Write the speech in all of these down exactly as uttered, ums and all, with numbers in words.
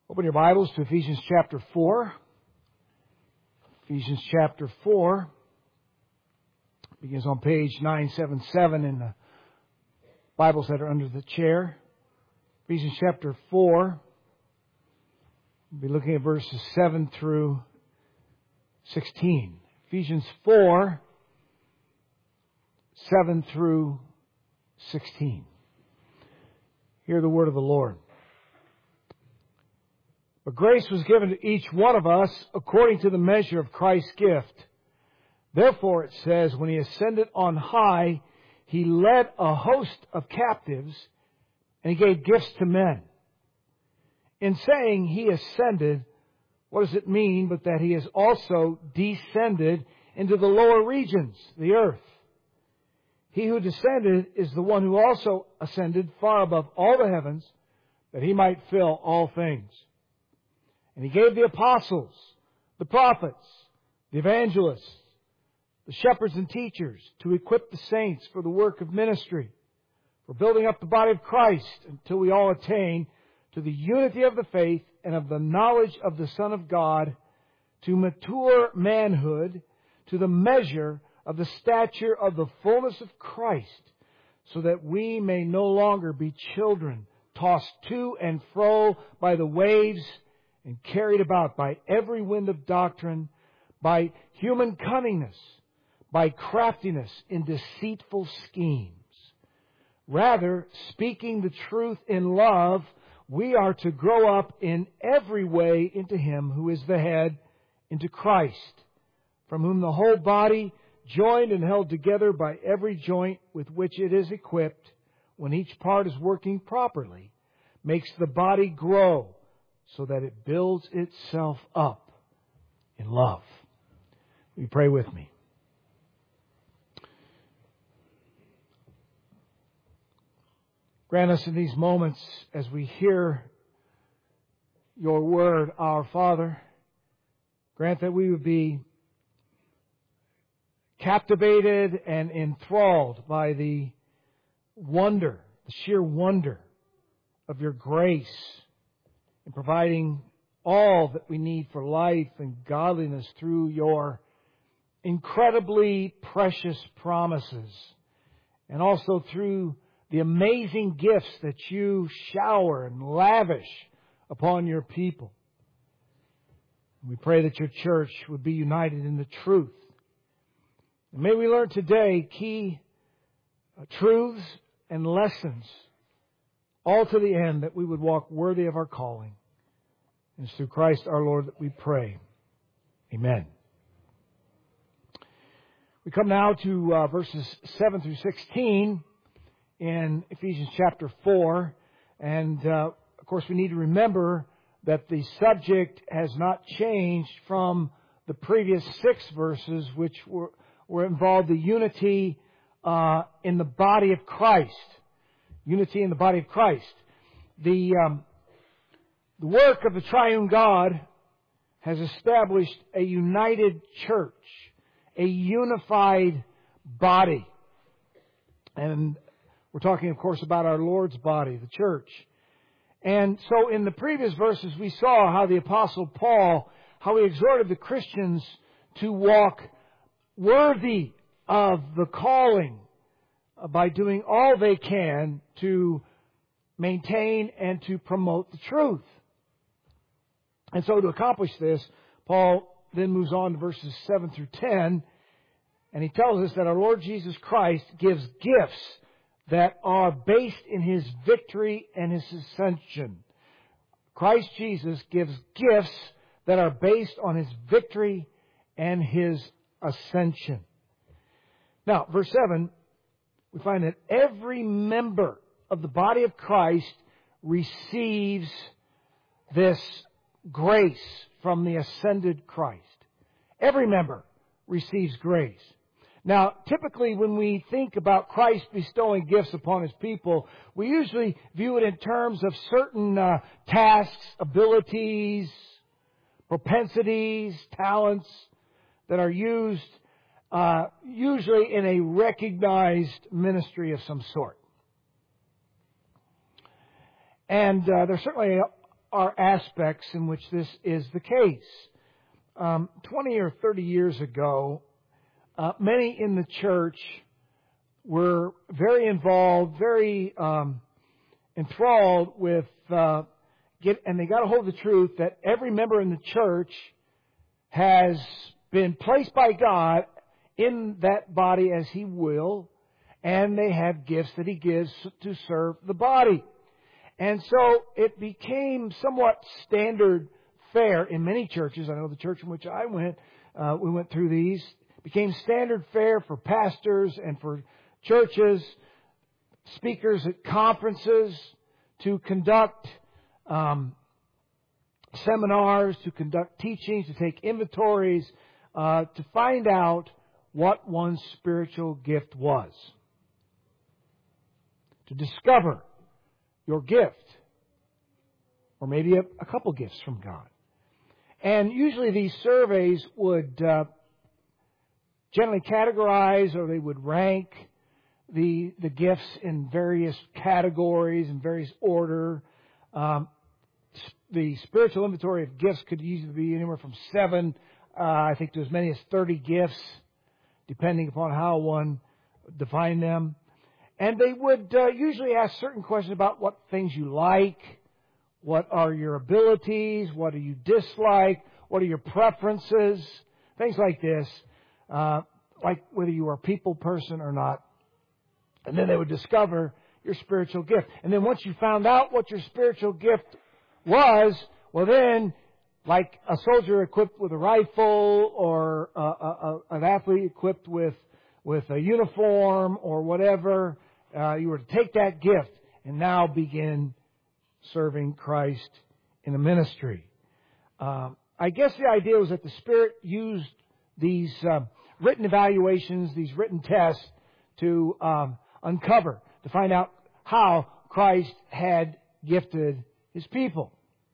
Open your Bibles to Ephesians chapter four. Ephesians chapter four begins on page nine seventy-seven in the Bibles that are under the chair. Ephesians chapter four. We'll be looking at verses seven through sixteen. Ephesians four, seven through sixteen. Hear the word of the Lord. But grace was given to each one of us according to the measure of Christ's gift. Therefore, it says, when He ascended on high, He led a host of captives, and He gave gifts to men. In saying He ascended, what does it mean but that He has also descended into the lower regions, the earth? He who descended is the one who also ascended far above all the heavens, that He might fill all things. And He gave the apostles, the prophets, the evangelists, the shepherds and teachers to equip the saints for the work of ministry, for building up the body of Christ until we all attain to the unity of the faith and of the knowledge of the Son of God, to mature manhood, to the measure of the stature of the fullness of Christ, so that we may no longer be children, tossed to and fro by the waves, and carried about by every wind of doctrine, by human cunningness, by craftiness in deceitful schemes. Rather, speaking the truth in love, we are to grow up in every way into Him who is the head, into Christ, from whom the whole body, joined and held together by every joint with which it is equipped, when each part is working properly, makes the body grow, so that it builds itself up in love. Will you pray with me? Grant us in these moments, as we hear Your word, our Father, grant that we would be captivated and enthralled by the wonder, the sheer wonder of Your grace, in providing all that we need for life and godliness through Your incredibly precious promises, and also through the amazing gifts that You shower and lavish upon Your people. We pray that Your church would be united in the truth. And may we learn today key truths and lessons, all to the end that we would walk worthy of our calling. And it's through Christ our Lord that we pray. Amen. We come now to uh, verses seven through sixteen in Ephesians chapter four. And, uh, of course, we need to remember that the subject has not changed from the previous six verses, which were, were involved the unity uh, in the body of Christ. Unity in the body of Christ. The... Um, The work of the triune God has established a united church, a unified body. And we're talking, of course, about our Lord's body, the church. And so in the previous verses, we saw how the Apostle Paul, how he exhorted the Christians to walk worthy of the calling by doing all they can to maintain and to promote the truth. And so to accomplish this, Paul then moves on to verses seven through ten, and he tells us that our Lord Jesus Christ gives gifts that are based in His victory and His ascension. Christ Jesus gives gifts that are based on His victory and His ascension. Now, verse seven, we find that every member of the body of Christ receives this grace from the ascended Christ. Every member receives grace. Now, typically when we think about Christ bestowing gifts upon His people, we usually view it in terms of certain uh, tasks, abilities, propensities, talents that are used uh, usually in a recognized ministry of some sort. And uh, there's certainly are aspects in which this is the case. Um, twenty or thirty years ago, uh, many in the church were very involved, very um, enthralled with, uh, get, and they got a hold of the truth that every member in the church has been placed by God in that body as He will, and they have gifts that He gives to serve the body. And so it became somewhat standard fare in many churches. I know the church in which I went, uh, we went through these. It became standard fare for pastors and for churches, speakers at conferences, to conduct um, seminars, to conduct teachings, to take inventories, uh, to find out what one's spiritual gift was. To discover your gift. Or maybe a, a couple gifts from God. And usually these surveys would uh, generally categorize, or they would rank the the gifts in various categories, in various order. Um, the spiritual inventory of gifts could usually be anywhere from seven, uh, I think, to as many as thirty gifts, depending upon how one defined them. And they would uh, usually ask certain questions about what things you like, what are your abilities, what do you dislike, what are your preferences, things like this, uh, like whether you are a people person or not. And then they would discover your spiritual gift. And then once you found out what your spiritual gift was, well then, like a soldier equipped with a rifle, or a, a, a, an athlete equipped with, with a uniform or whatever, Uh, you were to take that gift and now begin serving Christ in a ministry. Um, I guess the idea was that the Spirit used these uh, written evaluations, these written tests, to um, uncover, to find out how Christ had gifted His people.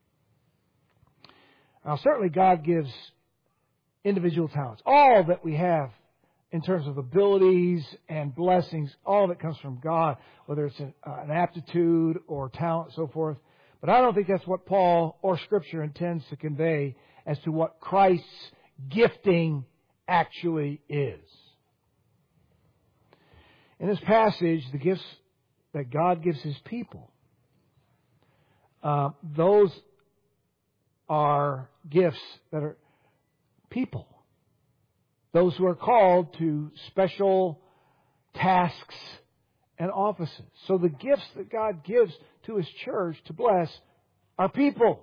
Now, certainly God gives individual talents. All that we have in terms of abilities and blessings, all of it comes from God, whether it's an, uh, an aptitude or talent, so forth. But I don't think that's what Paul or Scripture intends to convey as to what Christ's gifting actually is. In this passage, the gifts that God gives His people, uh, those are gifts that are people. Those who are called to special tasks and offices. So the gifts that God gives to His church to bless are people.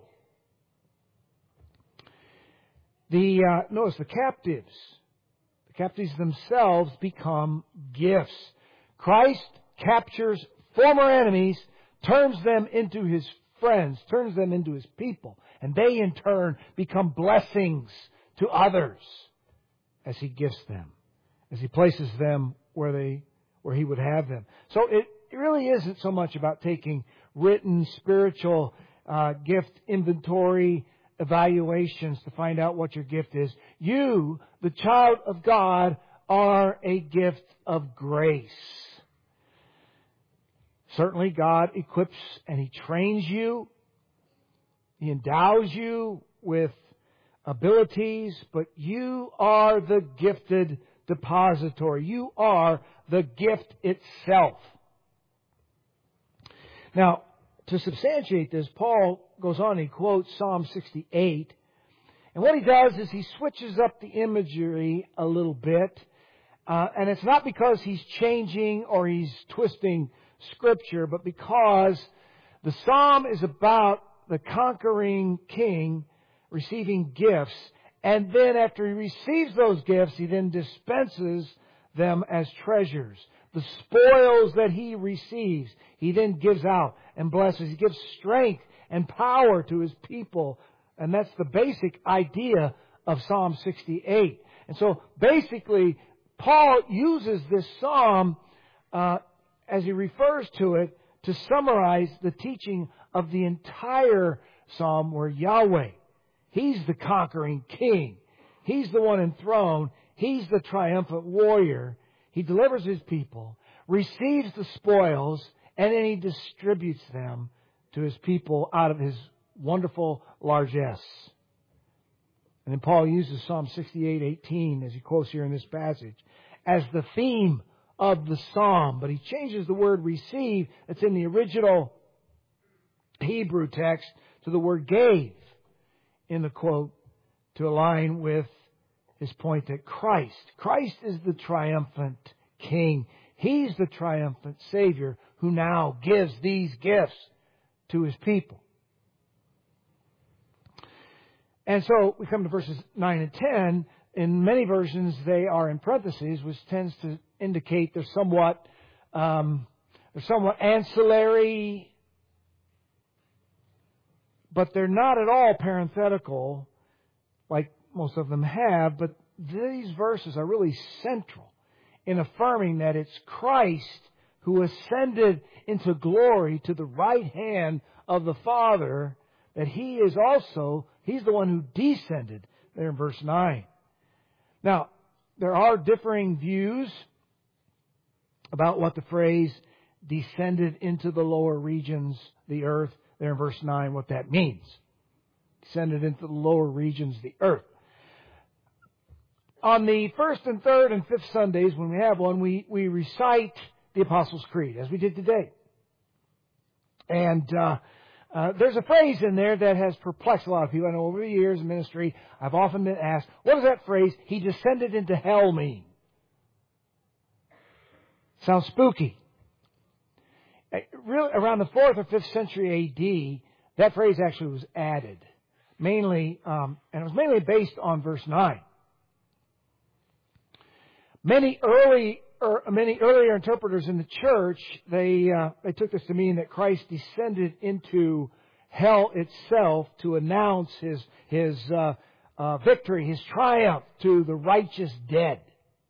The uh, notice the captives. The captives themselves become gifts. Christ captures former enemies, turns them into His friends, turns them into His people, and they in turn become blessings to others as He gifts them, as He places them where they where He would have them. So it, it really isn't so much about taking written spiritual uh, gift inventory evaluations to find out what your gift is. You, the child of God, are a gift of grace. Certainly God equips and He trains you. He endows you with abilities, but you are the gifted depository. You are the gift itself. Now, to substantiate this, Paul goes on and he quotes Psalm sixty-eight. And what he does is he switches up the imagery a little bit. Uh, and it's not because he's changing or he's twisting Scripture, but because the Psalm is about the conquering king receiving gifts, and then after he receives those gifts, he then dispenses them as treasures. The spoils that he receives, he then gives out and blesses. He gives strength and power to His people, and that's the basic idea of Psalm sixty-eight. And so basically, Paul uses this psalm uh, as he refers to it to summarize the teaching of the entire psalm, where Yahweh, He's the conquering king. He's the one enthroned. He's the triumphant warrior. He delivers His people, receives the spoils, and then He distributes them to His people out of His wonderful largesse. And then Paul uses Psalm sixty-eight eighteen, as he quotes here in this passage, as the theme of the psalm. But he changes the word receive that's in the original Hebrew text to the word gave in the quote to align with his point that Christ, Christ is the triumphant King. He's the triumphant Savior who now gives these gifts to His people. And so we come to verses nine and ten. In many versions, they are in parentheses, which tends to indicate they're somewhat, um, they're somewhat ancillary, but they're not at all parenthetical, like most of them have. But these verses are really central in affirming that it's Christ who ascended into glory to the right hand of the Father, that He is also, He's the one who descended, there in verse nine. Now, there are differing views about what the phrase descended into the lower regions, the earth, there in verse nine, what that means. Descended into the lower regions, the earth. On the first and third and fifth Sundays, when we have one, we, we recite the Apostles' Creed, as we did today. And uh, uh, there's a phrase in there that has perplexed a lot of people. I know over the years in ministry, I've often been asked, what does that phrase, He descended into hell, mean? Sounds spooky. Really, around the fourth or fifth century A D, that phrase actually was added. Mainly, um, and it was mainly based on verse nine. Many early, or many earlier interpreters in the church, they uh, they took this to mean that Christ descended into hell itself to announce His His uh, uh, victory, His triumph to the righteous dead.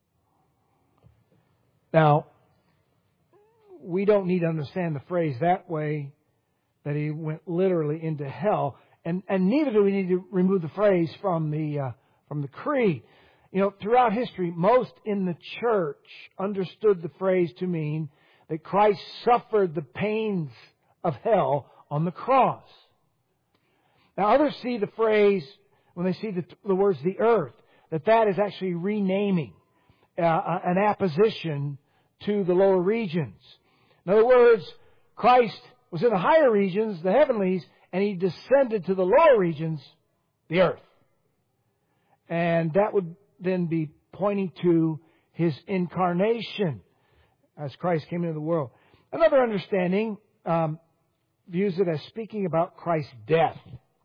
Now, we don't need to understand the phrase that way, that He went literally into hell, and and neither do we need to remove the phrase from the uh, from the creed. You know, throughout history, most in the church understood the phrase to mean that Christ suffered the pains of hell on the cross. Now, others see the phrase, when they see the, the words the earth, that that is actually renaming uh, an apposition to the lower regions. In other words, Christ was in the higher regions, the heavenlies, and He descended to the lower regions, the earth. And that would then be pointing to His incarnation as Christ came into the world. Another understanding um, views it as speaking about Christ's death.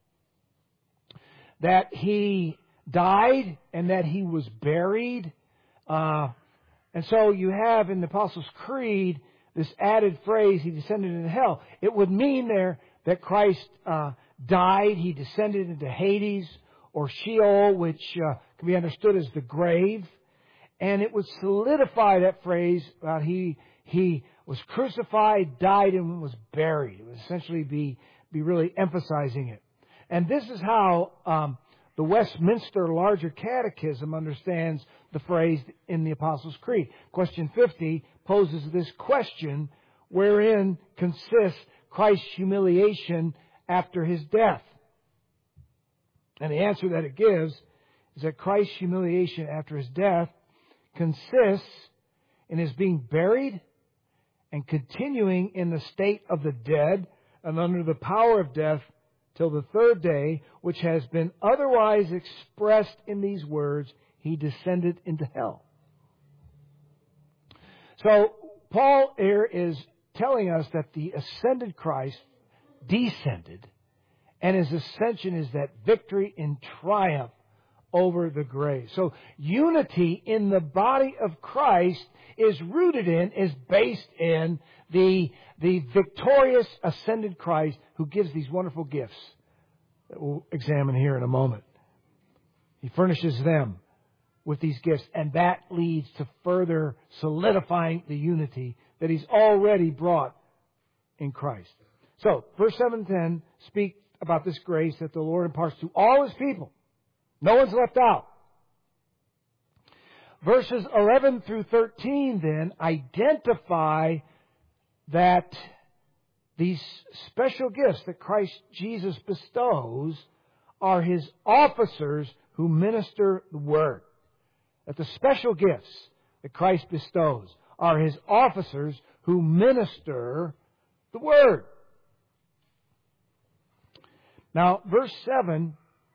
That He died and that He was buried. Uh, and so you have in the Apostles' Creed this added phrase, He descended into hell. It would mean there that Christ uh, died, He descended into Hades or Sheol, which uh, can be understood as the grave. And it would solidify that phrase about He He was crucified, died, and was buried. It would essentially be, be really emphasizing it. And this is how um, the Westminster Larger Catechism understands the phrase in the Apostles' Creed. Question fifty poses this question, wherein consists Christ's humiliation after His death? And the answer that it gives is that Christ's humiliation after His death consists in His being buried and continuing in the state of the dead and under the power of death till the third day, which has been otherwise expressed in these words, He descended into hell. So Paul here is telling us that the ascended Christ descended, and His ascension is that victory in triumph over the grave. So unity in the body of Christ is rooted in, is based in the, the victorious ascended Christ who gives these wonderful gifts that we'll examine here in a moment. He furnishes them with these gifts, and that leads to further solidifying the unity that He's already brought in Christ. So, verse seven and ten speak about this grace that the Lord imparts to all His people. No one's left out. Verses eleven through thirteen then identify that these special gifts that Christ Jesus bestows are His officers who minister the Word. That the special gifts that Christ bestows are His officers who minister the Word. Now, verse seven,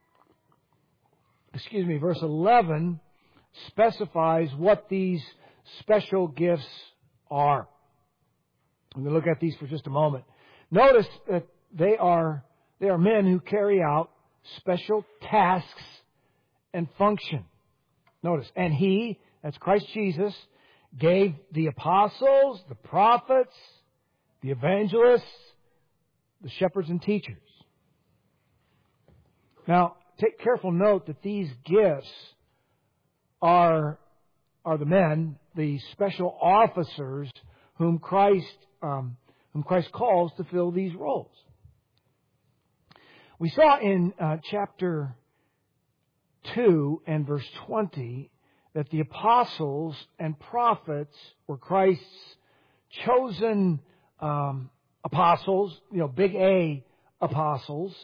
excuse me, verse eleven specifies what these special gifts are. I'm going to look at these for just a moment. Notice that they are, they are men who carry out special tasks and function. Notice, and He, that's Christ Jesus, gave the apostles, the prophets, the evangelists, the shepherds and teachers. Now, take careful note that these gifts are, are the men, the special officers whom Christ, um, whom Christ calls to fill these roles. We saw in uh, chapter two and verse twenty that the apostles and prophets were Christ's chosen um, apostles, you know, big A apostles.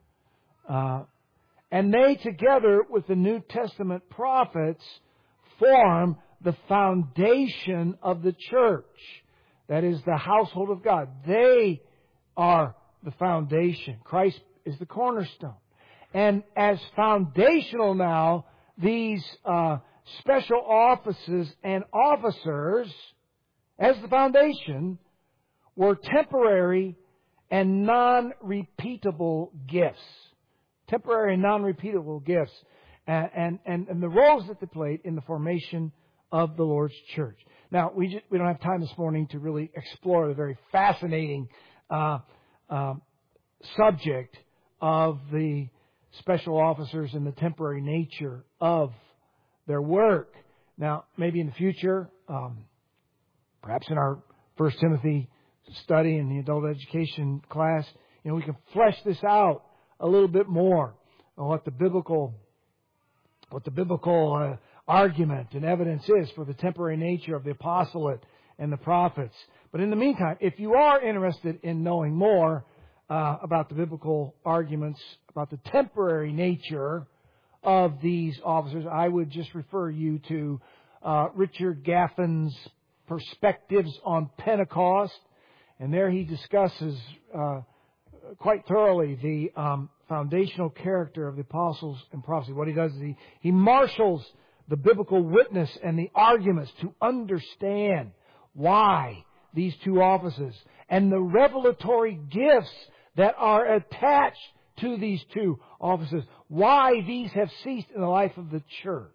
Uh, and they, together with the New Testament prophets, form the foundation of the church. That is the household of God. They are the foundation. Christ is the cornerstone. And as foundational now, these uh, special offices and officers, as the foundation, were temporary and non-repeatable gifts. Temporary and non-repeatable gifts. And, and, and, and the roles that they played in the formation of the Lord's church. Now, we just, we don't have time this morning to really explore the very fascinating uh, uh, subject of the special officers and the temporary nature of their work. Now, maybe in the future, um, perhaps in our First Timothy study in the adult education class, you know, we can flesh this out a little bit more on what the biblical, what the biblical uh, argument and evidence is for the temporary nature of the apostolate and the prophets. But in the meantime, if you are interested in knowing more uh, about the biblical arguments about the temporary nature of these officers, I would just refer you to uh, Richard Gaffin's Perspectives on Pentecost, and there he discusses uh, quite thoroughly the um, foundational character of the apostles and prophets. What he does is he, he marshals the biblical witness and the arguments to understand why these two offices and the revelatory gifts that are attached to these two offices, why these have ceased in the life of the church.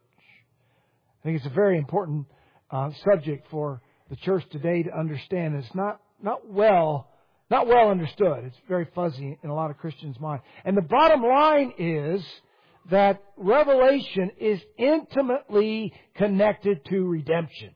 I think it's a very important uh, subject for the church today to understand. It's not, not well Not well understood. It's very fuzzy in a lot of Christians' mind. And the bottom line is that revelation is intimately connected to redemption.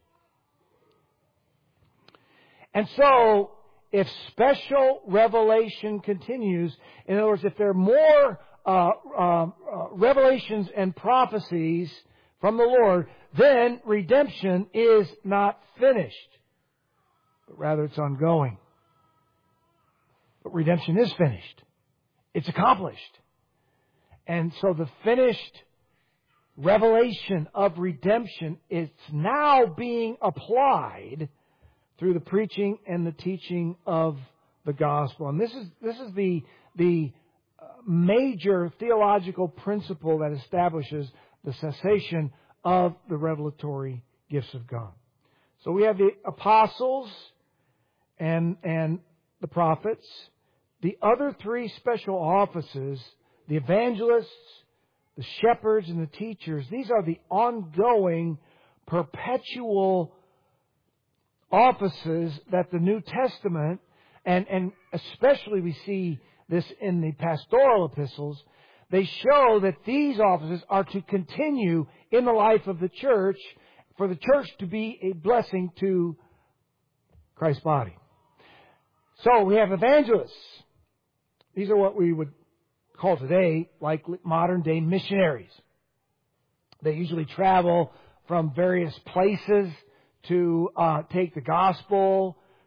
And so, if special revelation continues, in other words, if there are more uh, uh, uh, revelations and prophecies from the Lord, then redemption is not finished, but rather it's ongoing. But redemption is finished. It's accomplished. And so the finished revelation of redemption is now being applied through the preaching and the teaching of the gospel. And this is this is the the major theological principle that establishes the cessation of the revelatory gifts of God. So we have the apostles and and the prophets. The other three special offices, the evangelists, the shepherds, and the teachers, these are the ongoing, perpetual offices that the New Testament, and, and especially we see this in the pastoral epistles, they show that these offices are to continue in the life of the church for the church to be a blessing to Christ's body. So we have evangelists. These are what we would call today, like modern day missionaries. They usually travel from various places to uh, take the gospel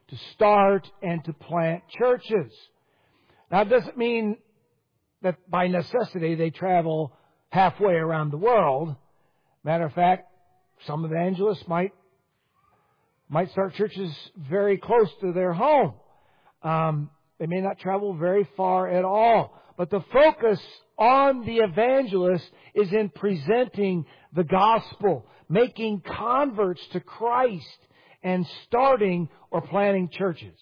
to start and to plant churches. Now, it doesn't mean that by necessity they travel halfway around the world. Matter of fact, some evangelists might might start churches very close to their home. Um, they may not travel very far at all. But the focus on the evangelist is in presenting the gospel, making converts to Christ, and starting or planting churches.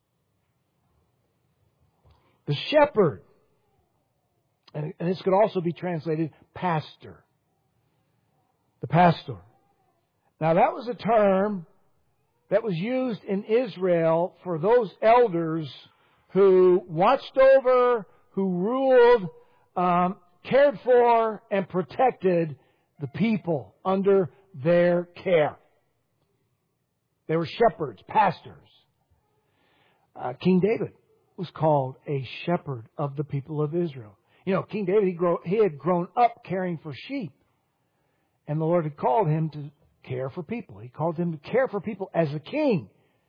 The shepherd, and this could also be translated pastor. The pastor. Now that was a term that was used in Israel for those elders who watched over, who ruled, um, cared for, and protected the people under their care. They were shepherds, pastors. Uh, King David was called a shepherd of the people of Israel. You know, King David, he, grow, he had grown up caring for sheep. And the Lord had called him to care for people. He called him to care for people as a king.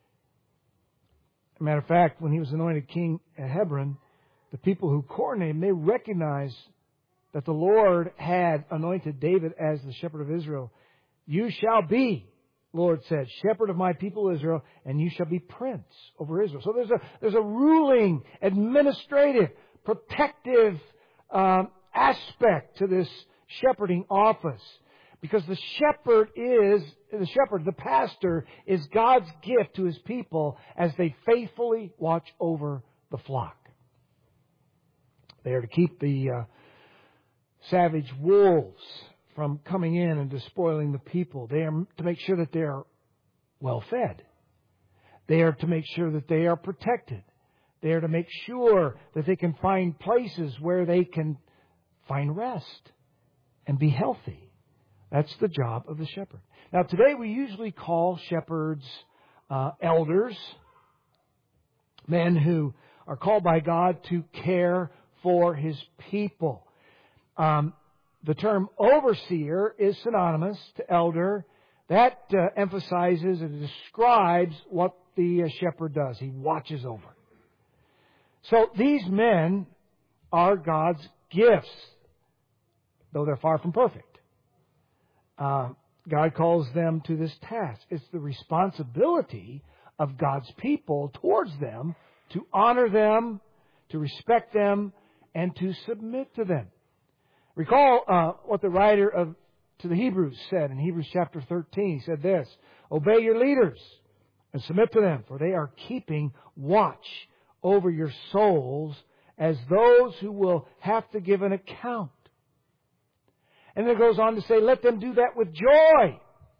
As a matter of fact, when he was anointed king at Hebron, the people who coronated him, they recognized that the Lord had anointed David as the shepherd of Israel. You shall be, Lord said, shepherd of my people Israel, and you shall be prince over Israel. So there's a there's a ruling, administrative, protective um, aspect to this shepherding office. Because the shepherd is, the shepherd, the pastor, is God's gift to His people as they faithfully watch over the flock. They are to keep the uh, savage wolves from coming in and despoiling the people. They are to make sure that they are well fed. They are to make sure that they are protected. They are to make sure that they can find places where they can find rest and be healthy. That's the job of the shepherd. Now, today we usually call shepherds uh, elders, men who are called by God to care for His people. Um, the term overseer is synonymous to elder. That uh, emphasizes and describes what the uh, shepherd does. He watches over. So these men are God's gifts, though they're far from perfect. Uh, God calls them to this task. It's the responsibility of God's people towards them to honor them, to respect them, and to submit to them. Recall uh, what the writer of to the Hebrews said in Hebrews chapter thirteen. He said this, obey your leaders and submit to them, for they are keeping watch over your souls as those who will have to give an account. And then it goes on to say, let them do that with joy,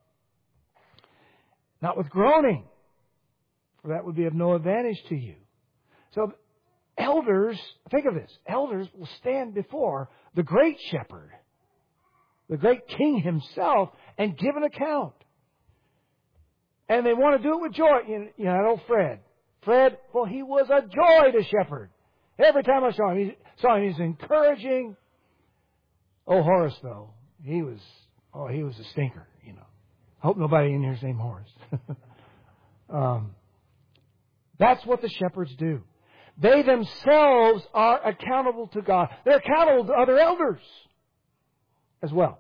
not with groaning, for that would be of no advantage to you. So elders, think of this, elders will stand before the great shepherd, the great king himself, and give an account. And they want to do it with joy. You know, I know Fred. Fred, well, he was a joy to shepherd. Every time I saw him, he, saw him, he was encouraging. Oh, Horace, though, he was, oh, he was a stinker, you know. I hope nobody in here is named Horace. um, that's what the shepherds do. They themselves are accountable to God. They're accountable to other elders as well.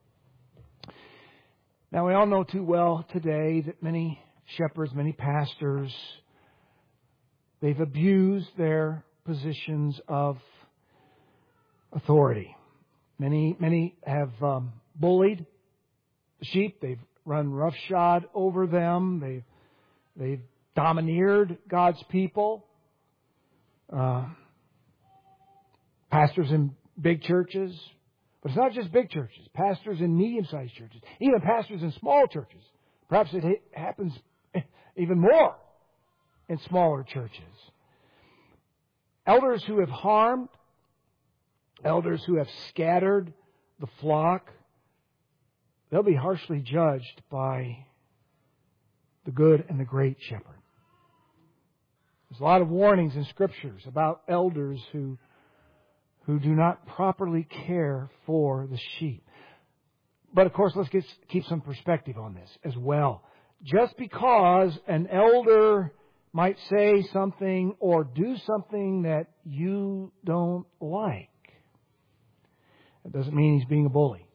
Now, we all know too well today that many shepherds, many pastors, they've abused their positions of authority. Many, many have um, bullied the sheep. They've run roughshod over them. They've, they've domineered God's people. Uh, pastors in big churches. But it's not just big churches. Pastors in medium-sized churches. Even pastors in small churches. Perhaps it ha- happens even more in smaller churches. Elders who have harmed, elders who have scattered the flock, they'll be harshly judged by the good and the great shepherd. There's a lot of warnings in Scriptures about elders who, who do not properly care for the sheep. But of course, let's get, keep some perspective on this as well. Just because an elder might say something or do something that you don't like. That doesn't mean he's being a bully.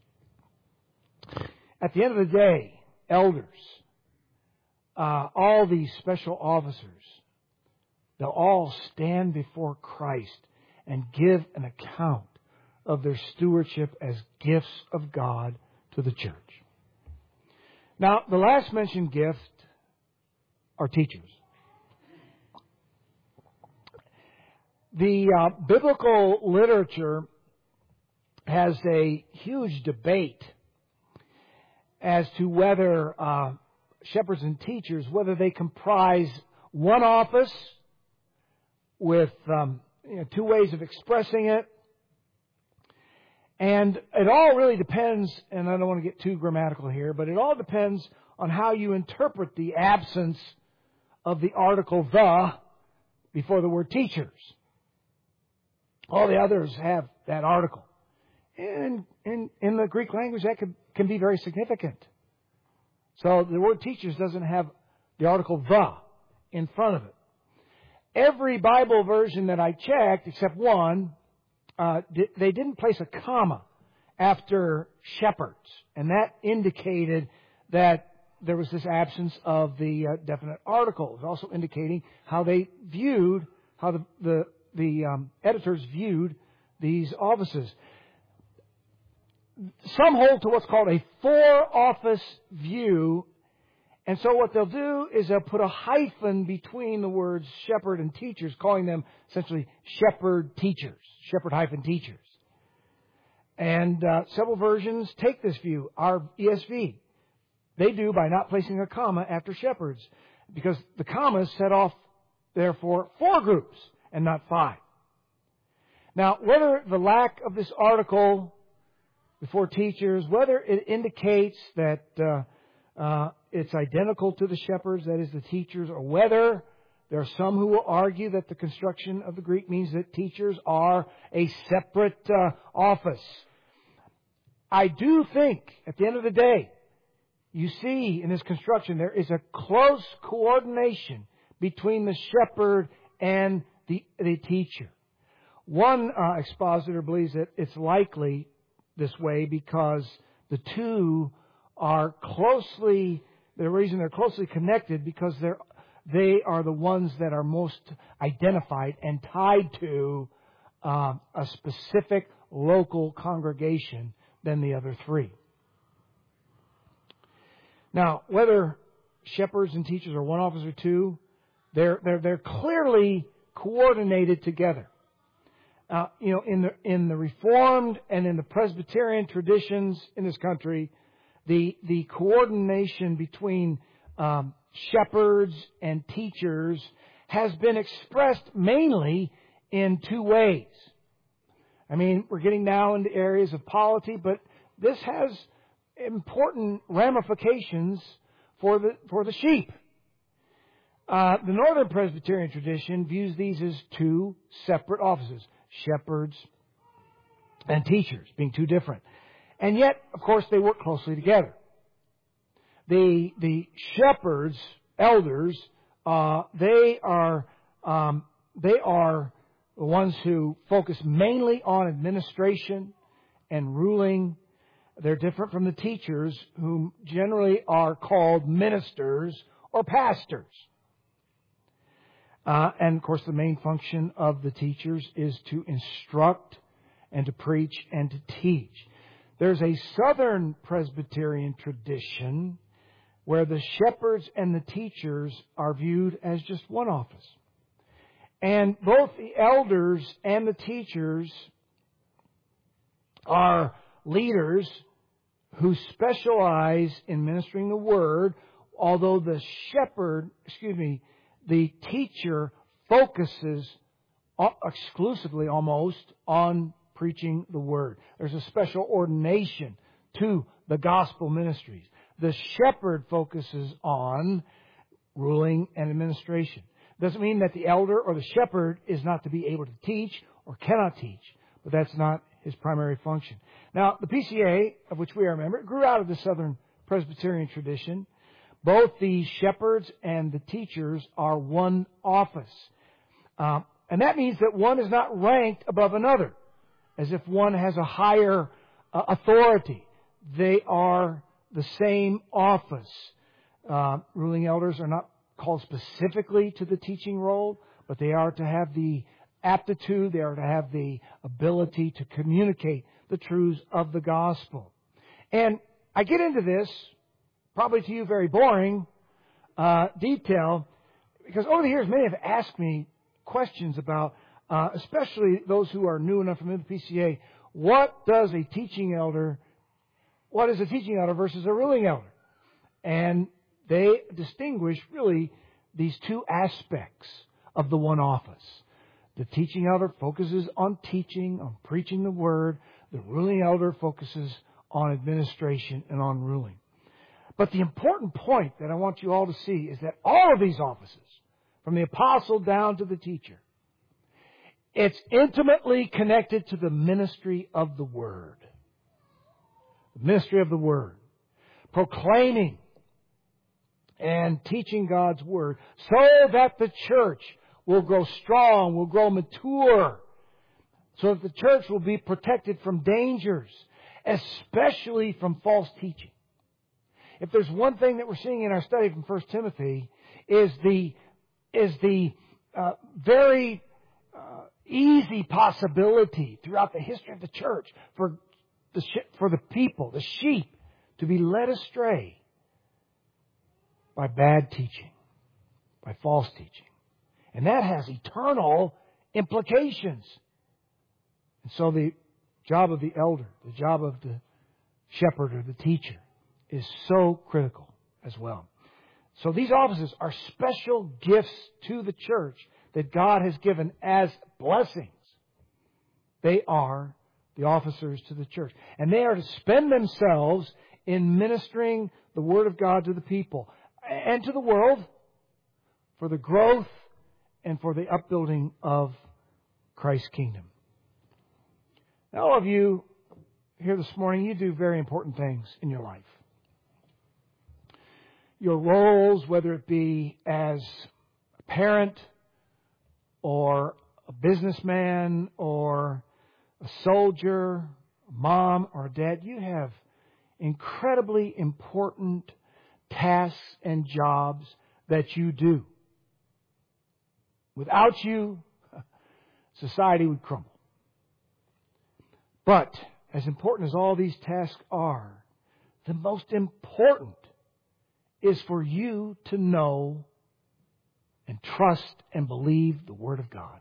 At the end of the day, elders, uh, all these special officers, they'll all stand before Christ and give an account of their stewardship as gifts of God to the church. Now, the last mentioned gift are teachers. The uh, biblical literature has a huge debate as to whether uh, shepherds and teachers, whether they comprise one office with um, you know, two ways of expressing it. And it all really depends, and I don't want to get too grammatical here, but it all depends on how you interpret the absence of the article the before the word teachers. All the others have that article. And in, in the Greek language, that can, can be very significant. So the word teachers doesn't have the article the in front of it. Every Bible version that I checked, except one, uh, they didn't place a comma after shepherds. And that indicated that there was this absence of the uh, definite article. It was also indicating how they viewed, how the, the, the um, editors viewed these offices. Some hold to what's called a four-office view. And so what they'll do is they'll put a hyphen between the words shepherd and teachers, calling them essentially shepherd teachers, shepherd hyphen teachers. And uh, several versions take this view. Our E S V, they do by not placing a comma after shepherds, because the commas set off, therefore, four groups and not five. Now, whether the lack of this article before teachers, whether it indicates that uh, uh, it's identical to the shepherds, that is the teachers, or whether there are some who will argue that the construction of the Greek means that teachers are a separate uh, office. I do think, at the end of the day, you see in this construction there is a close coordination between the shepherd and the, the teacher. One uh, expositor believes that it's likely this way because the two are closely, the reason they're closely connected because they're, they are the ones that are most identified and tied to uh, a specific local congregation than the other three. Now, whether shepherds and teachers are one office or two, they're, they're, they're clearly coordinated together. Uh, you know, in the in the Reformed and in the Presbyterian traditions in this country, the the coordination between um, shepherds and teachers has been expressed mainly in two ways. I mean, we're getting now into areas of polity, but this has important ramifications for the for the sheep. Uh, the Northern Presbyterian tradition views these as two separate offices. Shepherds and teachers being two different. And yet, of course, they work closely together. The the shepherds, elders, uh, they are um, they are the ones who focus mainly on administration and ruling. They're different from the teachers, whom generally are called ministers or pastors. Uh, and, of course, the main function of the teachers is to instruct and to preach and to teach. There's a Southern Presbyterian tradition where the shepherds and the teachers are viewed as just one office. And both the elders and the teachers are leaders who specialize in ministering the Word, although the shepherd, excuse me, the teacher focuses exclusively almost on preaching the Word. There's a special ordination to the gospel ministries. The shepherd focuses on ruling and administration. Doesn't mean that the elder or the shepherd is not to be able to teach or cannot teach, but that's not his primary function. Now, the P C A, of which we are a member, grew out of the Southern Presbyterian tradition, Both the shepherds and the teachers are one office. Um, and that means that one is not ranked above another, as if one has a higher uh, authority. They are the same office. Uh, ruling elders are not called specifically to the teaching role, but they are to have the aptitude, they are to have the ability to communicate the truths of the gospel. And I get into this, probably to you very boring, uh, detail, because over the years many have asked me questions about, uh, especially those who are new enough from the P C A, what does a teaching elder, what is a teaching elder versus a ruling elder? And they distinguish really these two aspects of the one office. The teaching elder focuses on teaching, on preaching the Word. The ruling elder focuses on administration and on ruling. But the important point that I want you all to see is that all of these offices, from the apostle down to the teacher, it's intimately connected to the ministry of the Word. The ministry of the Word. Proclaiming and teaching God's Word so that the church will grow strong, will grow mature, so that the church will be protected from dangers, especially from false teaching. If there's one thing that we're seeing in our study from First Timothy, is the is the uh, very uh, easy possibility throughout the history of the church for the for the people, the sheep, to be led astray by bad teaching, by false teaching. And that has eternal implications. And so the job of the elder, the job of the shepherd or the teacher is so critical as well. So these offices are special gifts to the church that God has given as blessings. They are the officers to the church. And they are to spend themselves in ministering the Word of God to the people and to the world for the growth and for the upbuilding of Christ's kingdom. Now, all of you here this morning, you do very important things in your life. Your roles, whether it be as a parent or a businessman or a soldier, a mom or a dad, you have incredibly important tasks and jobs that you do. Without you, society would crumble. But as important as all these tasks are, the most important is for you to know and trust and believe the Word of God.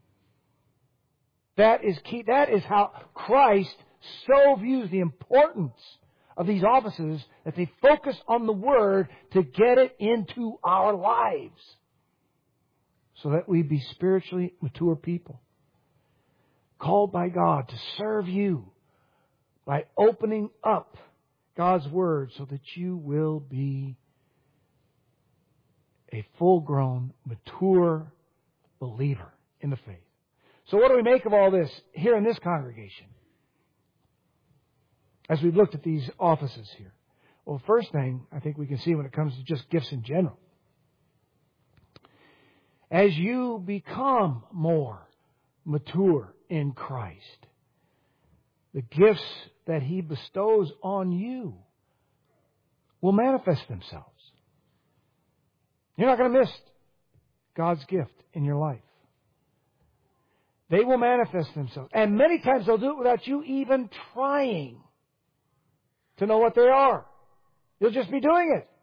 That is key. That is how Christ so views the importance of these offices, that they focus on the Word to get it into our lives so that we be spiritually mature people, called by God to serve you by opening up God's Word so that you will be a full-grown, mature believer in the faith. So what do we make of all this here in this congregation as we've looked at these offices here? Well, the first thing I think we can see when it comes to just gifts in general, as you become more mature in Christ, the gifts that He bestows on you will manifest themselves. You're not going to miss God's gift in your life. They will manifest themselves. And many times they'll do it without you even trying to know what they are. You'll just be doing it.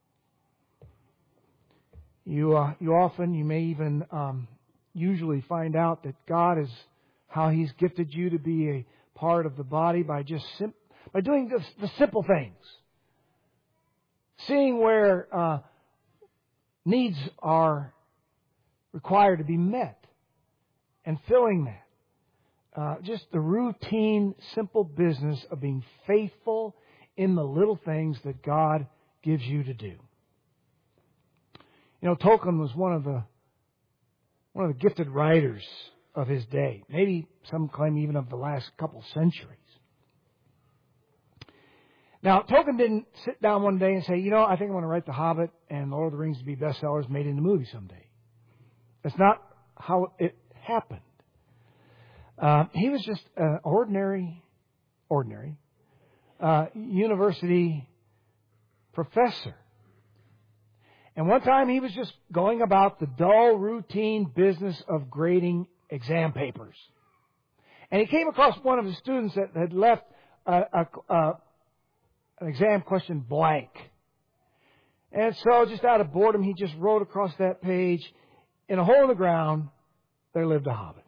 You uh, you often, you may even um, usually find out that God is how He's gifted you to be a part of the body by just sim- by doing the, the simple things. Seeing where uh, needs are required to be met and filling that. Uh, just the routine, simple business of being faithful in the little things that God gives you to do. You know, Tolkien was one of the one of the gifted writers of his day. Maybe some claim even of the last couple centuries. Now, Tolkien didn't sit down one day and say, you know, I think I want to write The Hobbit and Lord of the Rings to be bestsellers made into movies someday. That's not how it happened. Uh, he was just an ordinary, ordinary uh, university professor. And one time he was just going about the dull, routine business of grading exam papers. And he came across one of his students that had left a, a, a, an exam question blank. And so, just out of boredom, he just wrote across that page, in a hole in the ground, there lived a hobbit.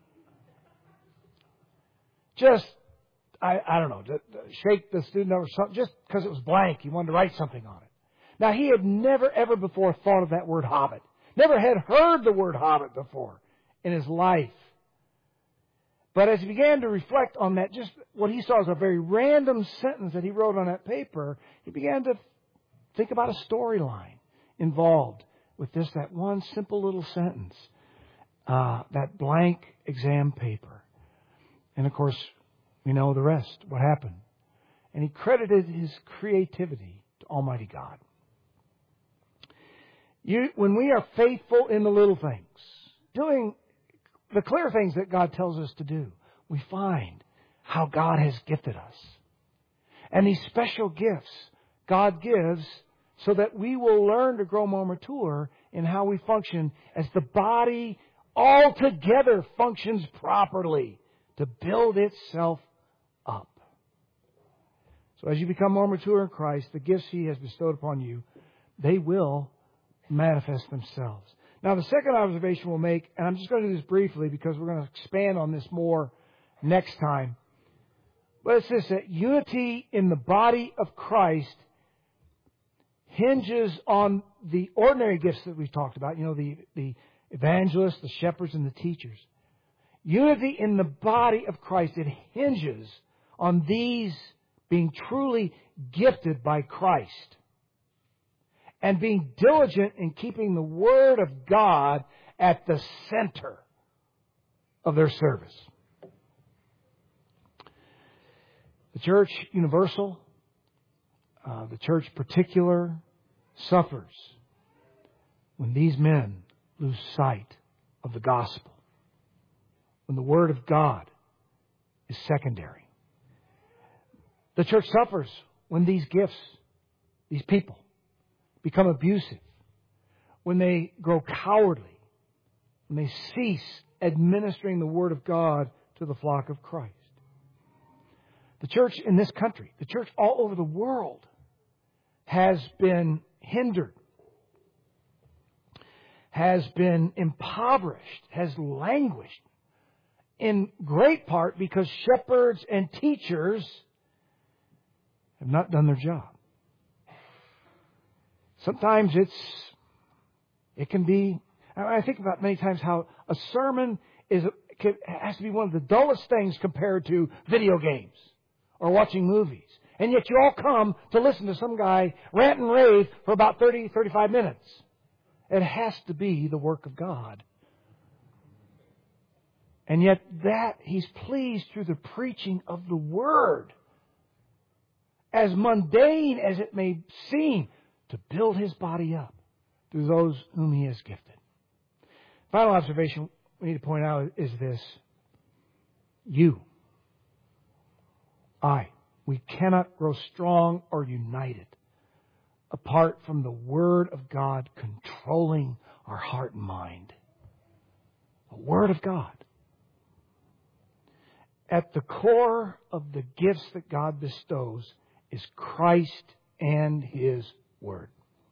Just, I, I don't know, to, to shake the student over something, just because it was blank. He wanted to write something on it. Now, he had never, ever before thought of that word hobbit. Never had heard the word hobbit before in his life. But as he began to reflect on that, just what he saw as a very random sentence that he wrote on that paper, he began to think about a storyline involved with this, that one simple little sentence, uh, that blank exam paper. And of course, we know the rest, what happened. And he credited his creativity to Almighty God. You, when we are faithful in the little things, doing the clear things that God tells us to do, we find how God has gifted us. And these special gifts God gives so that we will learn to grow more mature in how we function as the body altogether functions properly to build itself up. So as you become more mature in Christ, the gifts He has bestowed upon you, they will manifest themselves. Now, the second observation we'll make, and I'm just going to do this briefly because we're going to expand on this more next time. But it's this, that unity in the body of Christ hinges on the ordinary gifts that we've talked about. You know, the, the evangelists, the shepherds, and the teachers. Unity in the body of Christ, it hinges on these being truly gifted by Christ. And being diligent in keeping the Word of God at the center of their service. The church universal, uh, the church particular, suffers when these men lose sight of the gospel. When the Word of God is secondary. The church suffers when these gifts, these people, become abusive, when they grow cowardly, when they cease administering the Word of God to the flock of Christ. The church in this country, the church all over the world, has been hindered, has been impoverished, has languished, in great part because shepherds and teachers have not done their job. Sometimes it's, it can be, I think about many times how a sermon is has to be one of the dullest things compared to video games or watching movies. And yet you all come to listen to some guy rant and rave for about thirty, thirty-five minutes. It has to be the work of God. And yet that He's pleased through the preaching of the Word, as mundane as it may seem, to build His body up through those whom He has gifted. Final observation we need to point out is this. You, I, we cannot grow strong or united apart from the Word of God controlling our heart and mind. The Word of God. At the core of the gifts that God bestows is Christ and His Word.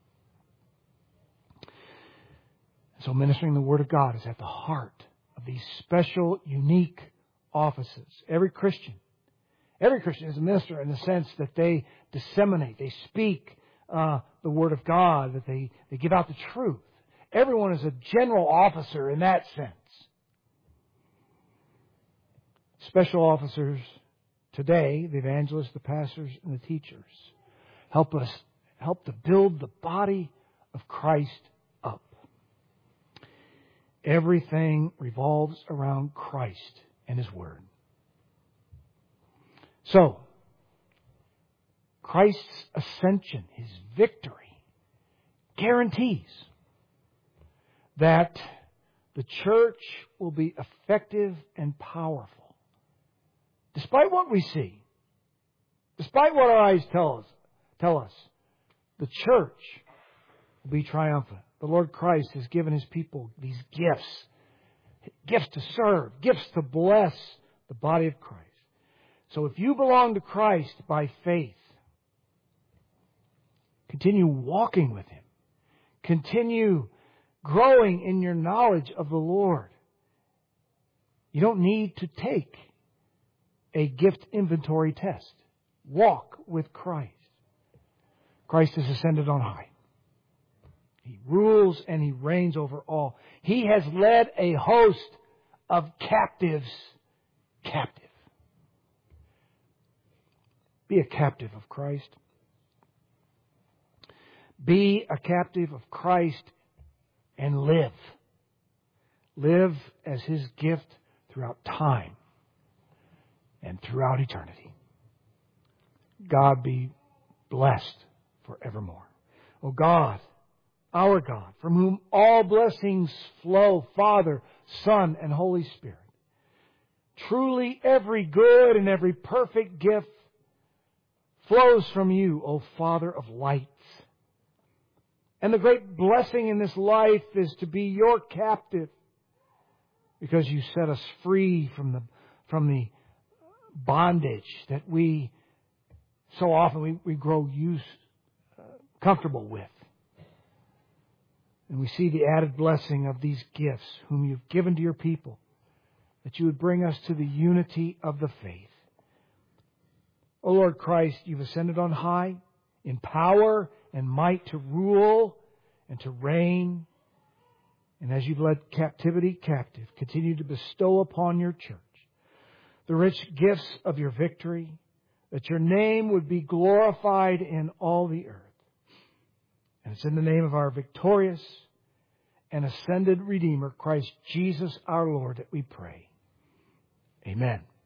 So ministering the Word of God is at the heart of these special, unique offices. Every Christian, every Christian is a minister in the sense that they disseminate, they speak uh, the Word of God, that they, they give out the truth. Everyone is a general officer in that sense. Special officers today, the evangelists, the pastors, and the teachers, help us, help to build the body of Christ up. Everything revolves around Christ and His Word. So, Christ's ascension, His victory, guarantees that the church will be effective and powerful. Despite what we see, despite what our eyes tell us, tell us, the church will be triumphant. The Lord Christ has given His people these gifts. Gifts to serve, gifts to bless the body of Christ. So if you belong to Christ by faith, continue walking with Him. Continue growing in your knowledge of the Lord. You don't need to take a gift inventory test. Walk with Christ. Christ is ascended on high. He rules and He reigns over all. He has led a host of captives captive. Be a captive of Christ. Be a captive of Christ and live. Live as His gift throughout time and throughout eternity. God be blessed forevermore. O God, our God, from whom all blessings flow, Father, Son, and Holy Spirit. Truly every good and every perfect gift flows from You, O Father of lights. And the great blessing in this life is to be Your captive, because You set us free from the, from the bondage that we so often we, we grow used, uh, comfortable with. And we see the added blessing of these gifts, whom You've given to Your people, that You would bring us to the unity of the faith. O Lord Christ, You've ascended on high in power and might to rule and to reign. And as You've led captivity captive, continue to bestow upon Your church the rich gifts of Your victory, that Your name would be glorified in all the earth. And it's in the name of our victorious and ascended Redeemer, Christ Jesus our Lord, that we pray. Amen.